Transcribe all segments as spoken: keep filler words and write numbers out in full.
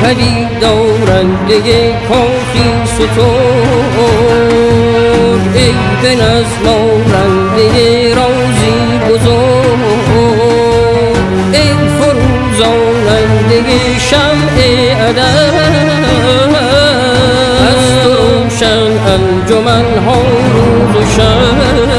علی دارنده کافی ستور، ای به نظم آورنده رازی بزرگ، ای فروزاننده شمع ادب، از تو روشن انجمن ها روز و شب.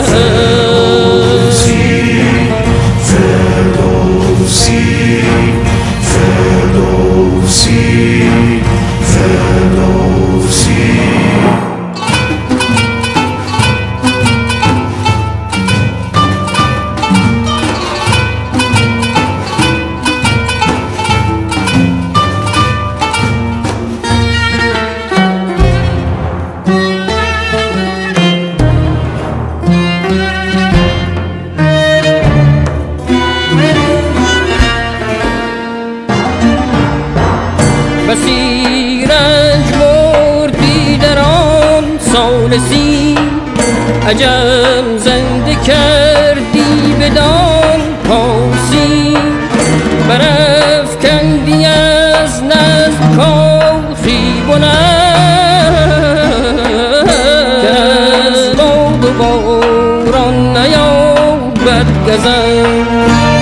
بسی رنج مردی در آن سال سی، عجب زنده کردی بدان پاسی، برافکندی از نزد کاخی بلند، که از باد و باران نیابد گزند.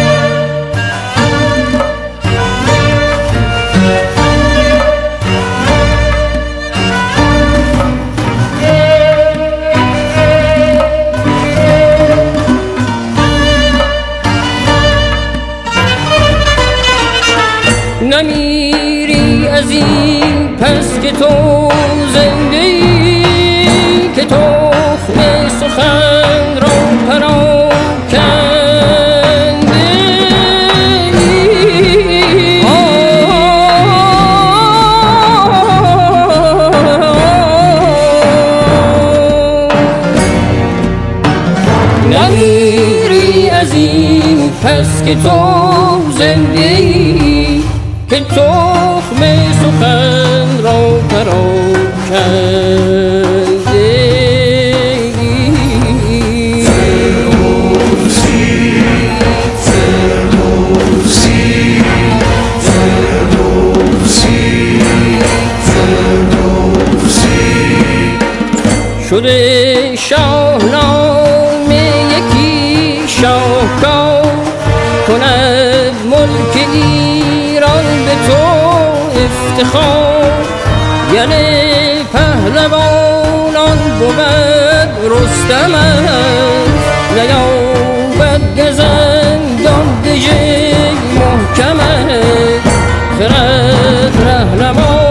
نمیری از این پس که تو زنده ای، که تخم سخن را پراکنده ای. نمیری از این پس که تو زنده ای، که تخم سخن را پراکنده ای. فردوسی فردوسی فردوسی فردوسی شده شاهنامه یکی شاهکار، کند ملک ایران به تو افتخار. یعنی پهلوانان بود رستم است، نیابد گزندان دژ محکم است. خرد رهنما